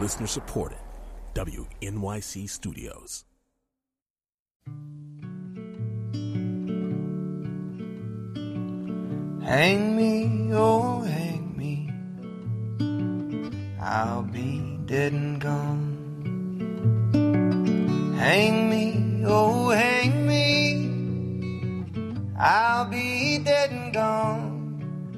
Listener supported. WNYC Studios. Hang me, oh hang me, I'll be dead and gone. Hang me, oh hang me, I'll be dead and gone.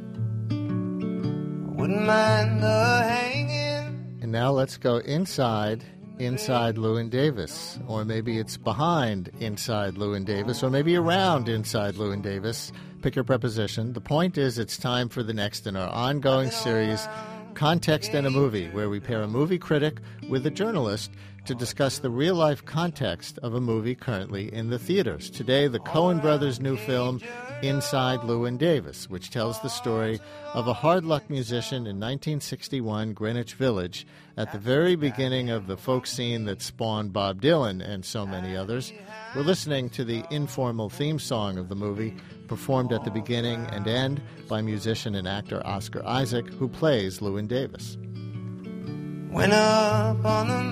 I wouldn't mind the hanging. And now let's go inside Llewyn Davis, or maybe it's behind inside Llewyn Davis, or maybe around inside Llewyn Davis. Pick your preposition. The point is it's time for the next in our ongoing series, Context in a Movie, where we pair a movie critic with a journalist to discuss the real-life context of a movie currently in the theaters. Today, the Coen brothers' new film, Inside Llewyn Davis, which tells the story of a hard-luck musician in 1961 Greenwich Village at the very beginning of the folk scene that spawned Bob Dylan and so many others. We're listening to the informal theme song of the movie, performed at the beginning and end by musician and actor Oscar Isaac, who plays Llewyn Davis. Went up on the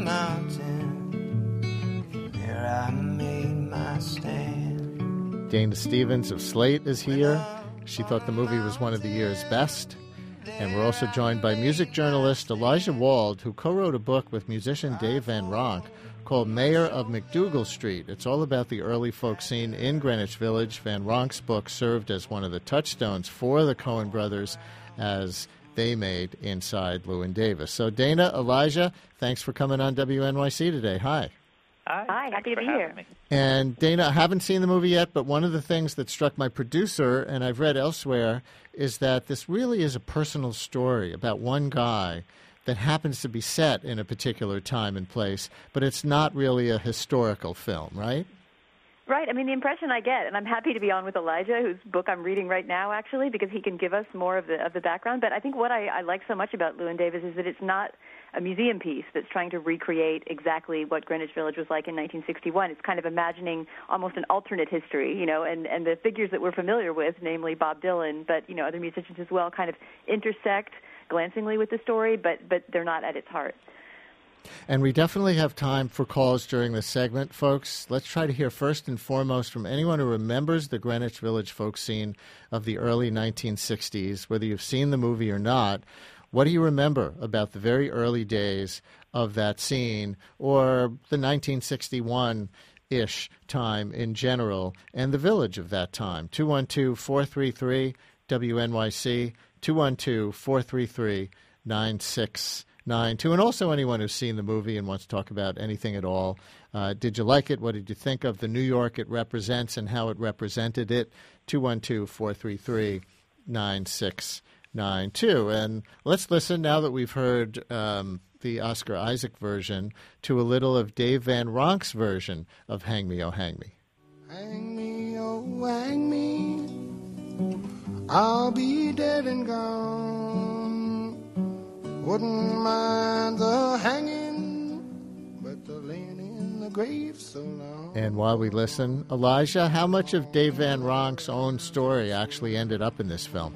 mountain, there I made my stand. Dana Stevens of Slate is here. She thought the movie was one of the year's best. And we're also joined by music journalist Elijah Wald, who co-wrote a book with musician Dave Van Ronk called Mayor of McDougal Street. It's all about the early folk scene in Greenwich Village. Van Ronk's book served as one of the touchstones for the Coen brothers as they made Inside Llewyn Davis. So Dana, Elijah, thanks for coming on WNYC today. Hi. Hi, happy to be here. And Dana, I haven't seen the movie yet, but one of the things that struck my producer, and I've read elsewhere, is that this really is a personal story about one guy that happens to be set in a particular time and place, but it's not really a historical film, right? Right. I mean, the impression I get, and I'm happy to be on with Elijah, whose book I'm reading right now, actually, because he can give us more of the background. But I think what I like so much about Llewyn Davis is that it's not a museum piece that's trying to recreate exactly what Greenwich Village was like in 1961. It's kind of imagining almost an alternate history, you know, and the figures that we're familiar with, namely Bob Dylan, but, you know, other musicians as well, kind of intersect glancingly with the story, but they're not at its heart. And we definitely have time for calls during this segment, folks. Let's try to hear first and foremost from anyone who remembers the Greenwich Village folk scene of the early 1960s, whether you've seen the movie or not. What do you remember about the very early days of that scene, or the 1961-ish time in general, and the village of that time? 212-433-WNYC, 212-433-9692. And also anyone who's seen the movie and wants to talk about anything at all. Did you like it? What did you think of the New York it represents and how it represented it? 212-433-9692. And let's listen, now that we've heard the Oscar Isaac version, to a little of Dave Van Ronk's version of Hang Me, Oh Hang Me. Hang me, oh hang me, I'll be dead and gone. Wouldn't mind the hanging, but the laying in the grave so long. And while we listen, Elijah, how much of Dave Van Ronk's own story actually ended up in this film?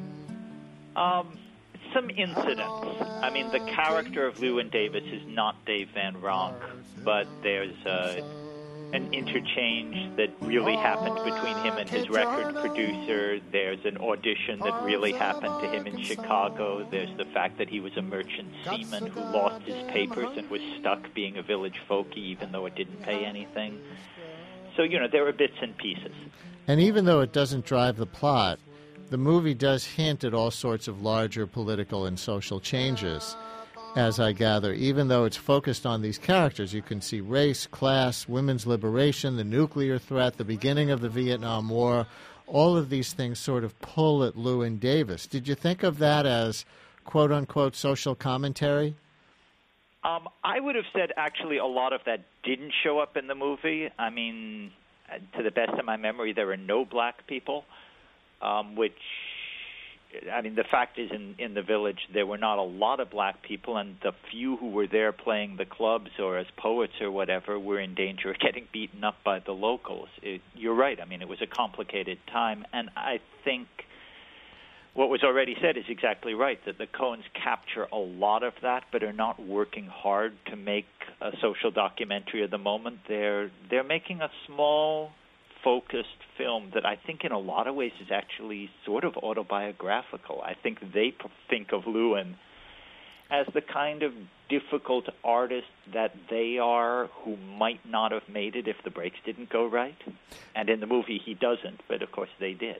Some incidents. I mean, the character of Llewyn Davis is not Dave Van Ronk, but there's an interchange that really happened between him and his record producer. There's an audition that really happened to him in Chicago. There's the fact that he was a merchant seaman who lost his papers and was stuck being a village folkie even though it didn't pay anything. So, you know, there are bits and pieces. And even though it doesn't drive the plot, the movie does hint at all sorts of larger political and social changes, as I gather. Even though it's focused on these characters, you can see race, class, women's liberation, the nuclear threat, the beginning of the Vietnam War. All of these things sort of pull at Llewyn Davis. Did you think of that as quote-unquote social commentary? I would have said actually a lot of that didn't show up in the movie. I mean, to the best of my memory, there are no black people. Which, I mean, the fact is in the village there were not a lot of black people, and the few who were there playing the clubs or as poets or whatever were in danger of getting beaten up by the locals. You're right. I mean, it was a complicated time, and I think what was already said is exactly right, that the Coens capture a lot of that, but are not working hard to make a social documentary of the moment. They're making a small, focused film that I think in a lot of ways is actually sort of autobiographical. I think they think of Lewin as the kind of difficult artist that they are, who might not have made it if the breaks didn't go right. And in the movie he doesn't, but of course they did.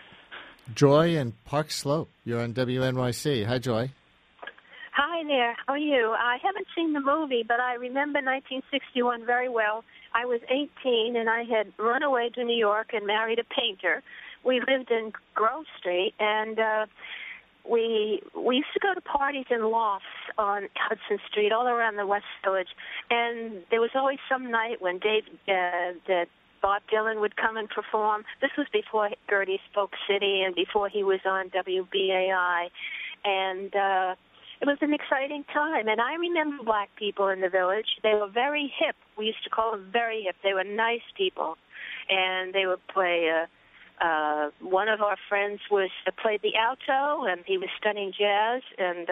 Joy in Park Slope, you're on WNYC. Hi, Joy. Hi there. How are you? I haven't seen the movie, but I remember 1961 very well. I was 18, and I had run away to New York and married a painter. We lived in Grove Street, and we used to go to parties in lofts on Hudson Street, all around the West Village. And there was always some night when that Bob Dylan would come and perform. This was before Gertie Spoke City and before he was on WBAI. And it was an exciting time. And I remember black people in the village. They were very hip. We used to call them very hip. They were nice people. And they would play... one of our friends played the alto, and he was studying jazz, and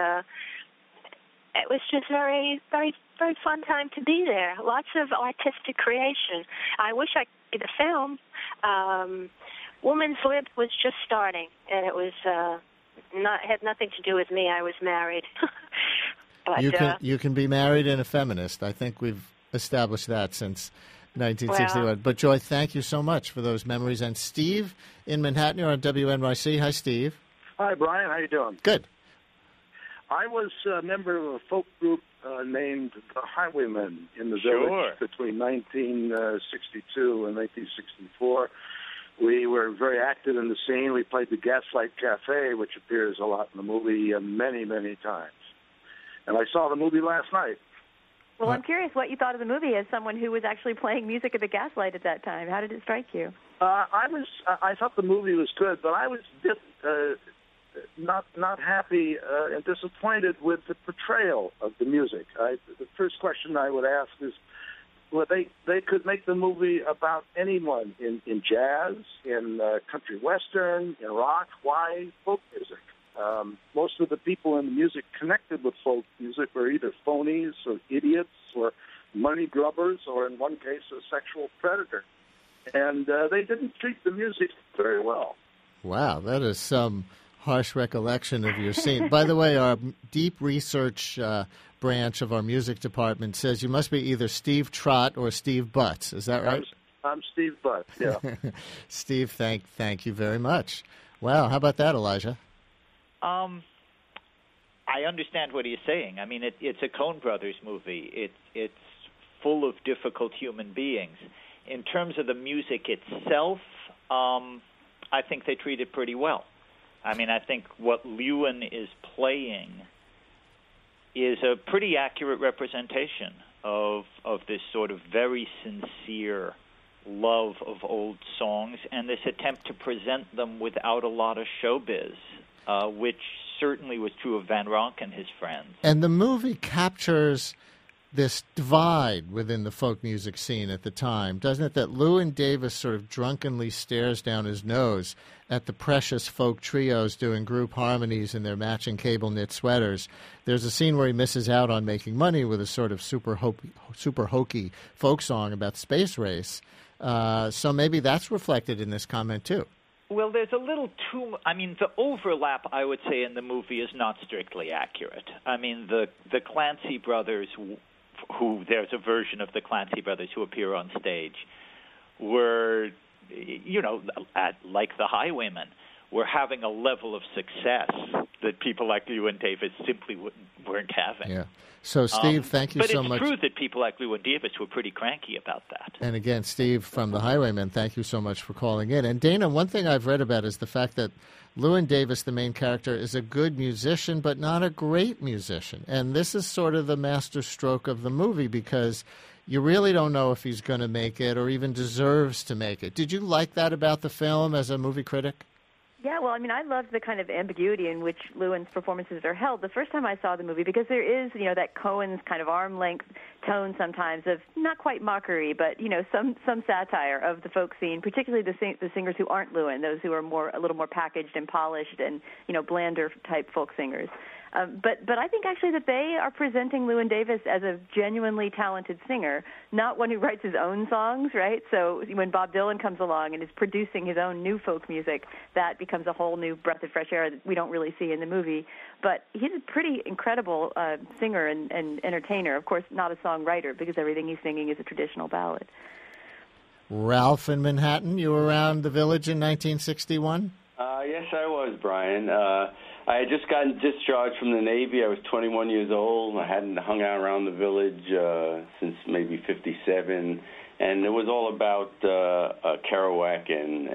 it was just very, very, very fun time to be there. Lots of artistic creation. I wish I could see the film. Woman's Lib was just starting, and it was had nothing to do with me. I was married. But, you can be married and a feminist. I think we've established that since 1961. Well, but, Joy, thank you so much for those memories. And Steve in Manhattan, you're on WNYC. Hi, Steve. Hi, Brian. How you doing? Good. I was a member of a folk group named the Highwaymen in the village between 1962 and 1964. We were very active in the scene. We played the Gaslight Cafe, which appears a lot in the movie many, many times. And I saw the movie last night. Well, I'm curious what you thought of the movie as someone who was actually playing music at the Gaslight at that time. How did it strike you? I thought the movie was good, but I was not happy and disappointed with the portrayal of the music. The first question I would ask is, well, they could make the movie about anyone in jazz, in country western, in rock. Why folk music? Most of the people in the music connected with folk music were either phonies or idiots or money grubbers or, in one case, a sexual predator. And they didn't treat the music very well. Wow, that is some harsh recollection of your scene. By the way, our deep research branch of our music department says you must be either Steve Trott or Steve Butts. Is that right? I'm Steve Butts, yeah. Steve, thank you very much. Wow, how about that, Elijah? I understand what he's saying. I mean, it's a Coen Brothers movie. It's full of difficult human beings. In terms of the music itself, I think they treat it pretty well. I mean, I think what Lewin is playing is a pretty accurate representation of this sort of very sincere love of old songs and this attempt to present them without a lot of showbiz, which certainly was true of Van Ronk and his friends. And the movie captures this divide within the folk music scene at the time, doesn't it? That Llewyn Davis sort of drunkenly stares down his nose at the precious folk trios doing group harmonies in their matching cable knit sweaters. There's a scene where he misses out on making money with a sort of super hokey folk song about space race. So maybe that's reflected in this comment too. Well, there's a little too... I mean, the overlap, I would say, in the movie is not strictly accurate. I mean, the Clancy brothers, who there's a version of the Clancy brothers who appear on stage, were, like the Highwaymen, were having a level of success that people like Llewyn Davis simply weren't having. Yeah. So, Steve, thank you so much. But it's true that people like Llewyn Davis were pretty cranky about that. And again, Steve from the Highwaymen, thank you so much for calling in. And Dana, one thing I've read about is the fact that Llewyn Davis, the main character, is a good musician, but not a great musician. And this is sort of the master stroke of the movie because you really don't know if he's going to make it or even deserves to make it. Did you like that about the film as a movie critic? Yeah, well, I mean, I love the kind of ambiguity in which Lewin's performances are held. The first time I saw the movie, because there is, that Coen's kind of arm-length tone sometimes of not quite mockery, but, some satire of the folk scene, particularly the singers who aren't Lewin, those who are a little more packaged and polished and, blander type folk singers. But I think actually that they are presenting Llewyn Davis as a genuinely talented singer, not one who writes his own songs, right? So when Bob Dylan comes along and is producing his own new folk music, that becomes a whole new breath of fresh air that we don't really see in the movie. But he's a pretty incredible singer and entertainer. Of course, not a songwriter, because everything he's singing is a traditional ballad. Ralph in Manhattan, you were around the Village in 1961? Yes, I was, Brian. I had just gotten discharged from the Navy. I was 21 years old. I hadn't hung out around the Village since maybe 57, and it was all about Kerouac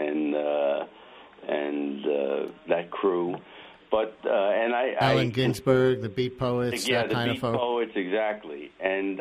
and that crew. But Allen Ginsberg, the Beat Poets, yeah, that kind of folk. Yeah, the Beat Poets, exactly. And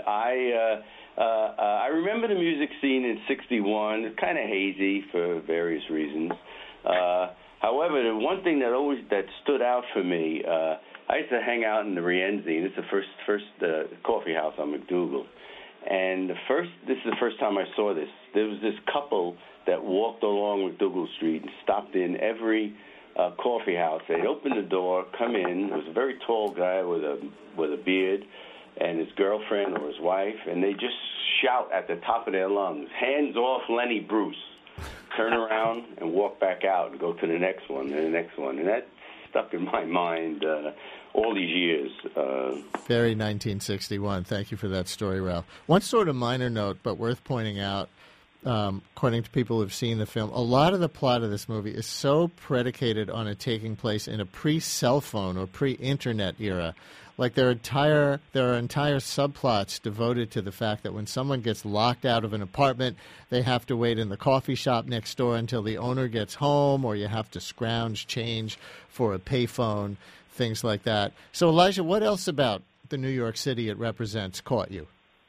I remember the music scene in '61, kind of hazy for various reasons. However, the one thing that stood out for me, I used to hang out in the Rienzi, and it's the first coffee house on McDougal. And this is the first time I saw this. There was this couple that walked along McDougal Street and stopped in every coffee house. They'd open the door, come in. There was a very tall guy with a beard, and his girlfriend or his wife, and they just shout at the top of their lungs, "Hands off Lenny Bruce." Turn around and walk back out and go to the next one and the next one. And that stuck in my mind all these years. Very 1961. Thank you for that story, Ralph. One sort of minor note, but worth pointing out, according to people who've seen the film, a lot of the plot of this movie is so predicated on it taking place in a pre-cell phone or pre-internet era. Like there are entire subplots devoted to the fact that when someone gets locked out of an apartment, they have to wait in the coffee shop next door until the owner gets home, or you have to scrounge change for a payphone, things like that. So, Elijah, what else about the New York City it represents caught you?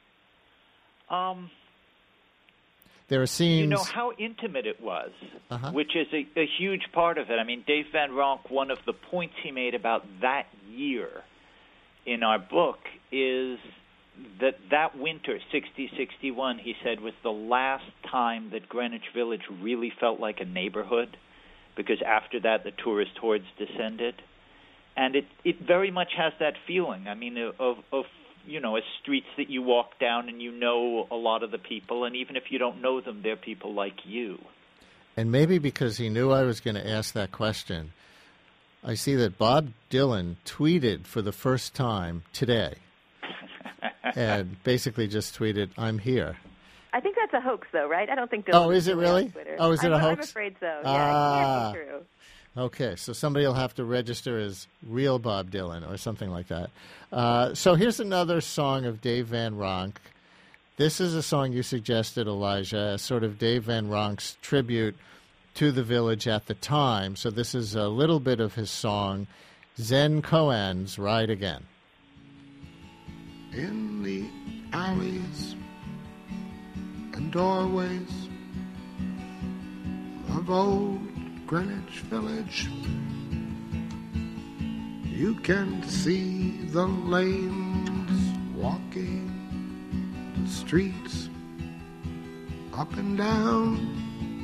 There are scenes... how intimate it was, which is a huge part of it. I mean, Dave Van Ronk, one of the points he made about that year in our book is that winter, 60-61, he said, was the last time that Greenwich Village really felt like a neighborhood, because after that the tourist hordes descended. And it very much has that feeling, I mean, of streets that you walk down and you know a lot of the people, and even if you don't know them, they're people like you. And maybe because he knew I was going to ask that question, I see that Bob Dylan tweeted for the first time today and basically just tweeted, "I'm here." I think that's a hox, though, right? I don't think Dylan... Oh, is it really? Oh, is it a hoax? I'm afraid so. Yeah, it can't be true. Okay, so somebody will have to register as real Bob Dylan or something like that. So here's another song of Dave Van Ronk. This is a song you suggested, Elijah, as sort of Dave Van Ronk's tribute to the Village at the time. So this is a little bit of his song, Zen Cohen's Ride Again. In the alleys and doorways of old Greenwich Village, you can see the lanes walking, the streets up and down.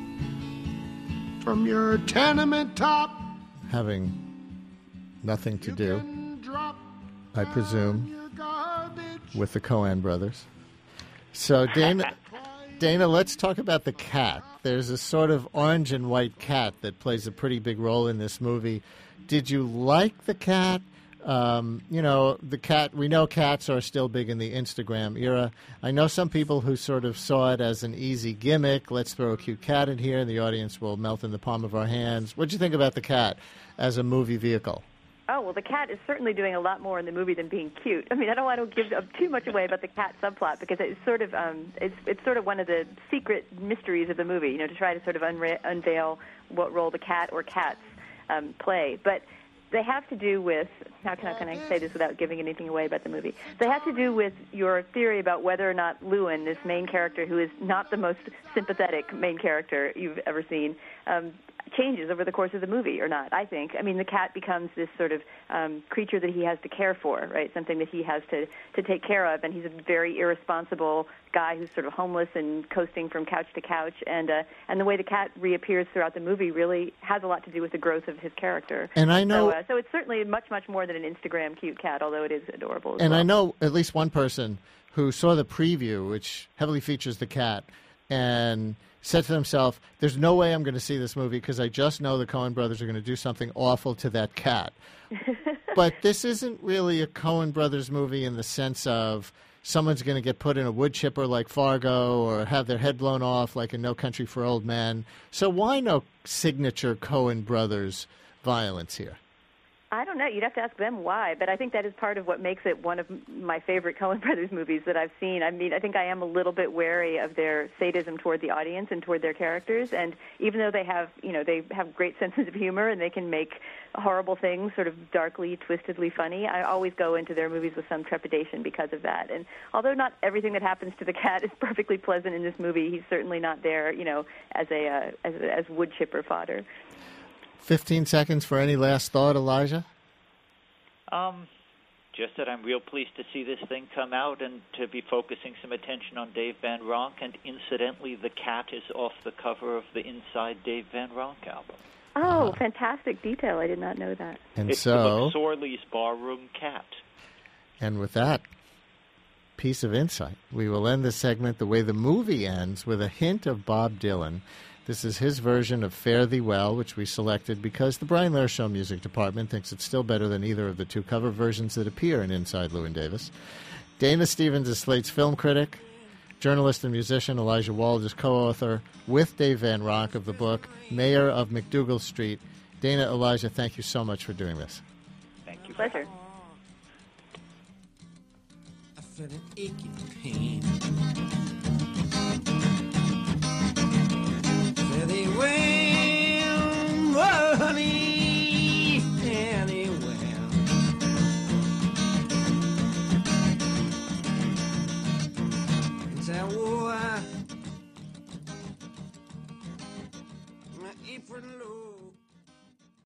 From your tenement top, having nothing to do, I presume, with the Coen brothers. So, Dana, let's talk about the cat. There's a sort of orange and white cat that plays a pretty big role in this movie. Did you like the cat? The cat, we know cats are still big in the Instagram era. I know some people who sort of saw it as an easy gimmick. Let's throw a cute cat in here and the audience will melt in the palm of our hands. What did you think about the cat as a movie vehicle? Oh, well, the cat is certainly doing a lot more in the movie than being cute. I mean, I don't want to give too much away about the cat subplot because it's sort of it's sort of one of the secret mysteries of the movie, to try to sort of unveil what role the cat or cats play. But they have to do with how can I say this without giving anything away about the movie? They have to do with your theory about whether or not Lewin, this main character who is not the most sympathetic main character you've ever seen, changes over the course of the movie or not, I think. I mean, the cat becomes this sort of creature that he has to care for, right? Something that he has to take care of, and he's a very irresponsible guy who's sort of homeless and coasting from couch to couch, and the way the cat reappears throughout the movie really has a lot to do with the growth of his character. And I know... So it's certainly much more than an Instagram cute cat, although it is adorable as And well. I know at least one person who saw the preview, which heavily features the cat, and said to himself, there's no way I'm going to see this movie because I just know the Coen brothers are going to do something awful to that cat. But this isn't really a Coen brothers movie in the sense of someone's going to get put in a wood chipper like Fargo or have their head blown off like in No Country for Old Men. So why no signature Coen brothers violence here? I don't know. You'd have to ask them why, but I think that is part of what makes it one of my favorite Coen Brothers movies that I've seen. I mean, I think I am a little bit wary of their sadism toward the audience and toward their characters, and even though they have great senses of humor and they can make horrible things sort of darkly, twistedly funny, I always go into their movies with some trepidation because of that. And although not everything that happens to the cat is perfectly pleasant in this movie, he's certainly not there, as wood chipper fodder. 15 seconds for any last thought, Elijah? Just that I'm real pleased to see this thing come out and to be focusing some attention on Dave Van Ronk. And incidentally, the cat is off the cover of the Inside Dave Van Ronk album. Oh, fantastic detail. I did not know that. And it's so, the McSorley's Barroom Cat. And with that piece of insight, we will end this segment the way the movie ends, with a hint of Bob Dylan. This is his version of Fare Thee Well, which we selected because the Brian Lair Show music department thinks it's still better than either of the two cover versions that appear in Inside Llewyn Davis. Dana Stevens is Slate's film critic. Journalist and musician Elijah Wald is co-author with Dave Van Ronk of the book Mayor of McDougal Street. Dana, Elijah, thank you so much for doing this. Thank you. Pleasure. I felt an aching pain. Very well, oh honey, very well. And I wore my apron low.